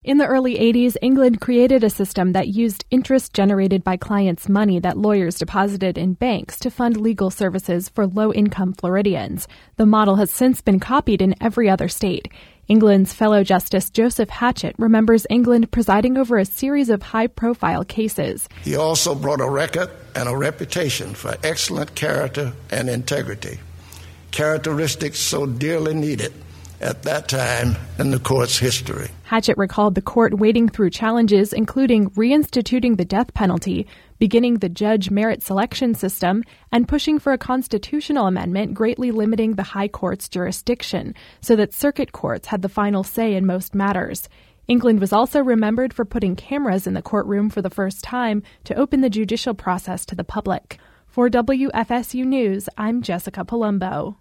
In the early 80s, England created a system that used interest generated by clients' money that lawyers deposited in banks to fund legal services for low-income Floridians. The model has since been copied in every other state. England's fellow Justice Joseph Hatchett remembers England presiding over a series of high-profile cases. He also brought a record and a reputation for excellent character and integrity, characteristics so dearly needed at that time in the court's history. Hatchett recalled the court wading through challenges including reinstituting the death penalty, beginning the judge merit selection system, and pushing for a constitutional amendment greatly limiting the High Court's jurisdiction so that circuit courts had the final say in most matters. England was also remembered for putting cameras in the courtroom for the first time to open the judicial process to the public. For WFSU News, I'm Jessica Palumbo.